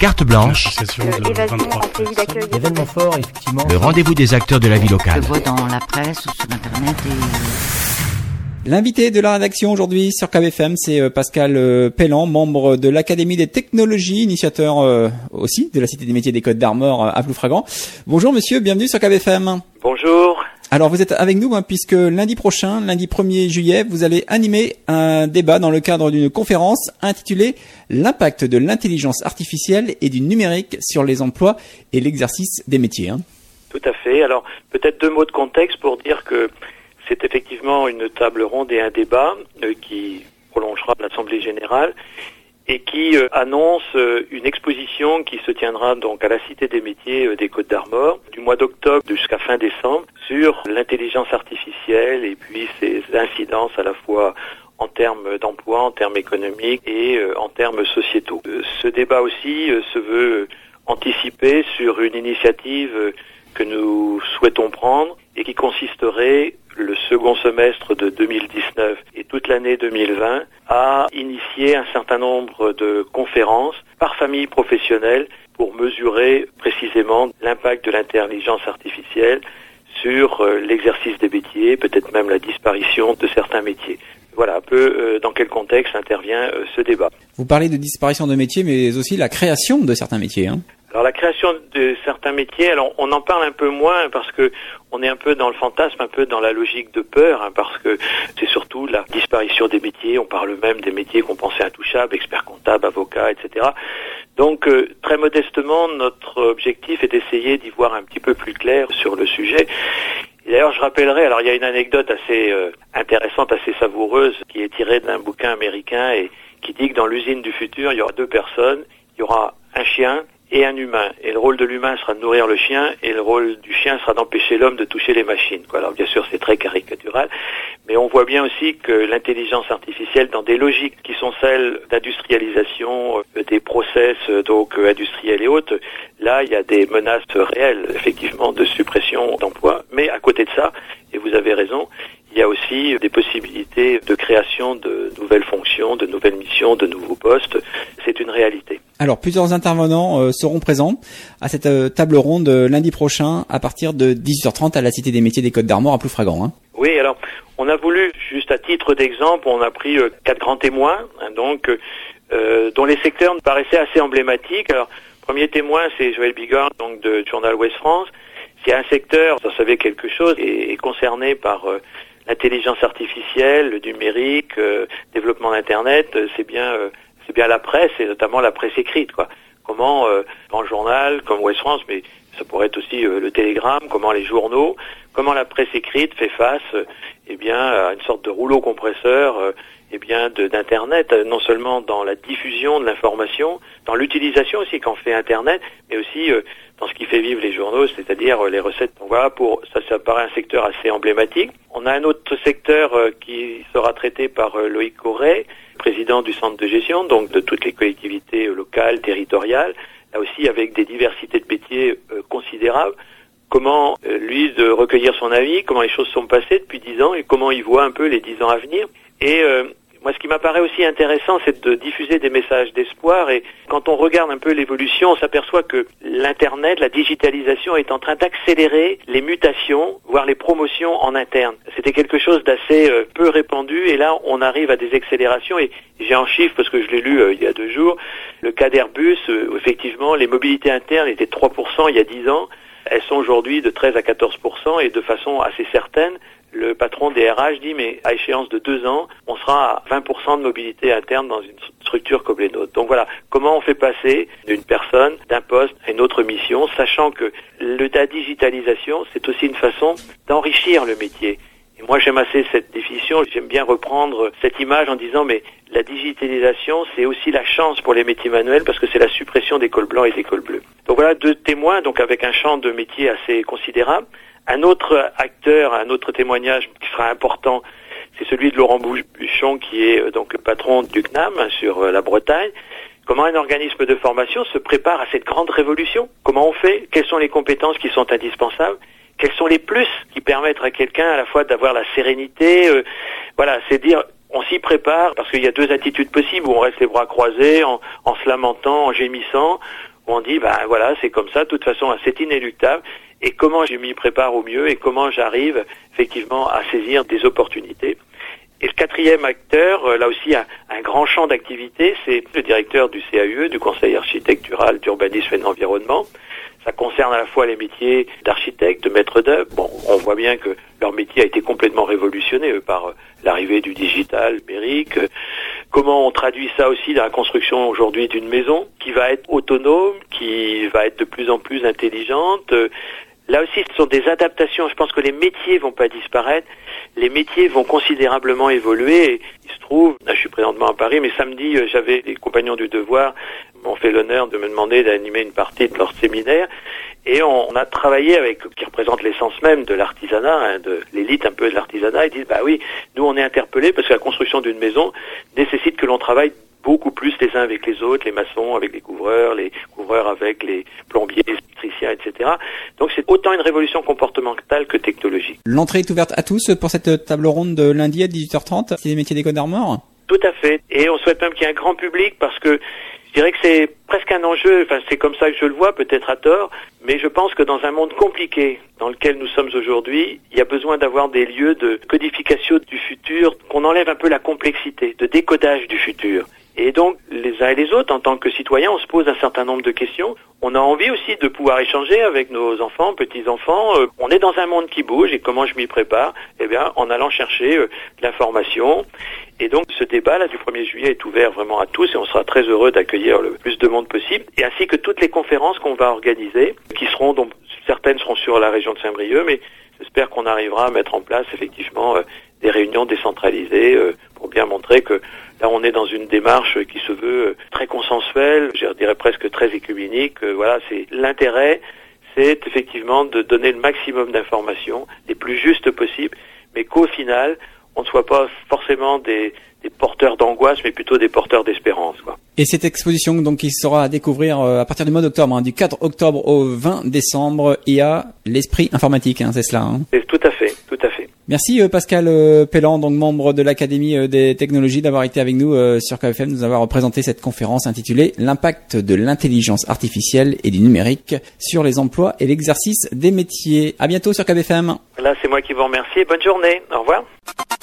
Carte blanche, Évasion en pays d'accueil. Événement fort, effectivement. le rendez-vous des acteurs de la vie Je locale. le vois dans la presse ou sur Internet L'invité de la rédaction aujourd'hui sur KBFM, c'est Pascal Pellan, membre de l'Académie des technologies, initiateur aussi de la Cité des métiers des Côtes d'Armor à Ploufragan. Bonjour monsieur, bienvenue sur KBFM. Bonjour. Alors vous êtes avec nous puisque lundi prochain, lundi 1er juillet, vous allez animer un débat dans le cadre d'une conférence intitulée « L'impact de l'intelligence artificielle et du numérique sur les emplois et l'exercice des métiers ». Tout à fait. Alors peut-être 2 mots de contexte pour dire que c'est effectivement une table ronde et un débat qui prolongera l'Assemblée générale et qui annonce une exposition qui se tiendra donc à la Cité des métiers des Côtes d'Armor du mois d'octobre jusqu'à fin décembre sur l'intelligence artificielle et puis ses incidences à la fois en termes d'emploi, en termes économiques et en termes sociétaux. Ce débat aussi se veut anticiper sur une initiative que nous souhaitons prendre et qui consisterait le second semestre de 2019 et toute l'année 2020 à initier un certain nombre de conférences par famille professionnelle pour mesurer précisément l'impact de l'intelligence artificielle sur l'exercice des métiers, peut-être même la disparition de certains métiers. Voilà un peu dans quel contexte intervient ce débat. Vous parlez de disparition de métiers, mais aussi la création de certains métiers. Alors la création de certains métiers, alors on en parle un peu moins parce que on est un peu dans le fantasme, un peu dans la logique de peur, parce que c'est surtout la disparition des métiers. On parle même des métiers qu'on pensait intouchables, experts comptables, avocats, etc. Donc très modestement, notre objectif est d'essayer d'y voir un petit peu plus clair sur le sujet. Et d'ailleurs, je rappellerai, alors il y a une anecdote assez intéressante, assez savoureuse, qui est tirée d'un bouquin américain et qui dit que dans l'usine du futur, il y aura 2 personnes, il y aura un chien et un humain. Et le rôle de l'humain sera de nourrir le chien et le rôle du chien sera d'empêcher l'homme de toucher les machines. Alors bien sûr, c'est très caricatural, mais on voit bien aussi que l'intelligence artificielle, dans des logiques qui sont celles d'industrialisation, des process donc industriels et autres, là, il y a des menaces réelles, effectivement, de suppression d'emplois. Mais à côté de ça, et vous avez raison, il y a aussi des possibilités de création de nouvelles fonctions, de nouvelles missions, de nouveaux postes. C'est une réalité. Alors, plusieurs intervenants seront présents à cette table ronde lundi prochain à partir de 18h30 à la Cité des métiers des Côtes d'Armor à Ploufragan. Oui, alors, on a voulu, juste à titre d'exemple, on a pris 4 grands témoins, dont les secteurs nous paraissaient assez emblématiques. Alors, premier témoin, c'est Joël Bigorre, donc du journal Ouest France. C'est un secteur, vous en savez quelque chose, est concerné par l'intelligence artificielle, le numérique, développement d'Internet, c'est bien la presse et notamment la presse écrite, quoi. Comment dans le journal comme Ouest France, mais ça pourrait être aussi le Télégramme, comment les journaux, comment la presse écrite fait face à une sorte de rouleau compresseur d'Internet, non seulement dans la diffusion de l'information, dans l'utilisation aussi qu'en fait Internet, mais aussi dans ce qui fait vivre les journaux, c'est-à-dire les recettes. Donc voilà, ça paraît un secteur assez emblématique. On a un autre secteur qui sera traité par Loïc Corret, président du centre de gestion, donc de toutes les collectivités locales, territoriales, là aussi avec des diversités de métiers considérables. Comment, lui, de recueillir son avis, comment les choses sont passées depuis 10 ans et comment il voit un peu les 10 ans à venir. Et moi, ce qui m'apparaît aussi intéressant, c'est de diffuser des messages d'espoir. Et quand on regarde un peu l'évolution, on s'aperçoit que l'Internet, la digitalisation est en train d'accélérer les mutations, voire les promotions en interne. C'était quelque chose d'assez peu répandu. Et là, on arrive à des accélérations. Et j'ai un chiffre, parce que je l'ai lu il y a 2 jours, le cas d'Airbus, effectivement, les mobilités internes étaient de 3% il y a 10 ans. Elles sont aujourd'hui de 13 à 14% et de façon assez certaine. Le patron des RH dit, mais à échéance de 2 ans, on sera à 20% de mobilité interne dans une structure comme les nôtres. Donc voilà, comment on fait passer d'une personne, d'un poste à une autre mission, sachant que la digitalisation, c'est aussi une façon d'enrichir le métier. Et moi, j'aime assez cette définition, j'aime bien reprendre cette image en disant, mais la digitalisation, c'est aussi la chance pour les métiers manuels parce que c'est la suppression des cols blancs et des cols bleus. Donc voilà 2 témoins, donc avec un champ de métier assez considérable. Un autre acteur, un autre témoignage qui sera important, c'est celui de Laurent Buchon, qui est donc le patron du CNAM sur la Bretagne. Comment un organisme de formation se prépare à cette grande révolution? Comment on fait? Quelles sont les compétences qui sont indispensables? Quels sont les plus qui permettent à quelqu'un à la fois d'avoir la sérénité? C'est dire, on s'y prépare parce qu'il y a 2 attitudes possibles où on reste les bras croisés en se lamentant, en gémissant, où on dit, voilà, c'est comme ça, de toute façon, c'est inéluctable. Et comment je m'y prépare au mieux et comment j'arrive effectivement à saisir des opportunités. Et le quatrième acteur, là aussi un grand champ d'activité, c'est le directeur du CAUE, du Conseil architectural, d'urbanisme et de l'environnement. Ça concerne à la fois les métiers d'architecte, de maître d'œuvre. Bon, on voit bien que leur métier a été complètement révolutionné par l'arrivée du digital, numérique. Comment on traduit ça aussi dans la construction aujourd'hui d'une maison qui va être autonome, qui va être de plus en plus intelligente. Là aussi, ce sont des adaptations. Je pense que les métiers vont pas disparaître. Les métiers vont considérablement évoluer. Et il se trouve, là, je suis présentement à Paris, mais samedi, j'avais les compagnons du devoir m'ont fait l'honneur de me demander d'animer une partie de leur séminaire. Et on a travaillé avec, qui représente l'essence même de l'artisanat, de l'élite un peu de l'artisanat. Ils disent, oui, nous on est interpellés parce que la construction d'une maison nécessite que l'on travaille beaucoup plus les uns avec les autres, les maçons avec les couvreurs avec les plombiers, les électriciens, etc. Donc c'est autant une révolution comportementale que technologique. L'entrée est ouverte à tous pour cette table ronde de lundi à 18h30, c'est les métiers d'École d'Armor. Tout à fait. Et on souhaite même qu'il y ait un grand public parce que je dirais que c'est presque un enjeu, c'est comme ça que je le vois, peut-être à tort, mais je pense que dans un monde compliqué dans lequel nous sommes aujourd'hui, il y a besoin d'avoir des lieux de codification du futur, qu'on enlève un peu la complexité, de décodage du futur. Et donc, les uns et les autres, en tant que citoyens, on se pose un certain nombre de questions. On a envie aussi de pouvoir échanger avec nos enfants, petits-enfants. On est dans un monde qui bouge et comment je m'y prépare? Eh bien, en allant chercher de l'information. Et donc, ce débat-là du 1er juillet est ouvert vraiment à tous et on sera très heureux d'accueillir le plus de monde possible. Et ainsi que toutes les conférences qu'on va organiser, qui seront, donc, certaines seront sur la région de Saint-Brieuc, mais j'espère qu'on arrivera à mettre en place, effectivement, des réunions décentralisées pour bien montrer que là, on est dans une démarche qui se veut très consensuelle, je dirais presque très écuménique. Voilà, c'est l'intérêt, c'est effectivement de donner le maximum d'informations, les plus justes possibles, mais qu'au final, on ne soit pas forcément des porteurs d'angoisse, mais plutôt des porteurs d'espérance, quoi. Et cette exposition, donc, qui sera à découvrir à partir du mois d'octobre, du 4 octobre au 20 décembre, et à l'esprit informatique, c'est cela, C'est tout à fait, tout à fait. Merci Pascal Pelland, donc membre de l'Académie des technologies, d'avoir été avec nous sur KFM, nous avoir présenté cette conférence intitulée L'impact de l'intelligence artificielle et du numérique sur les emplois et l'exercice des métiers. À bientôt sur KFM. Là, c'est moi qui vous remercie. Bonne journée. Au revoir.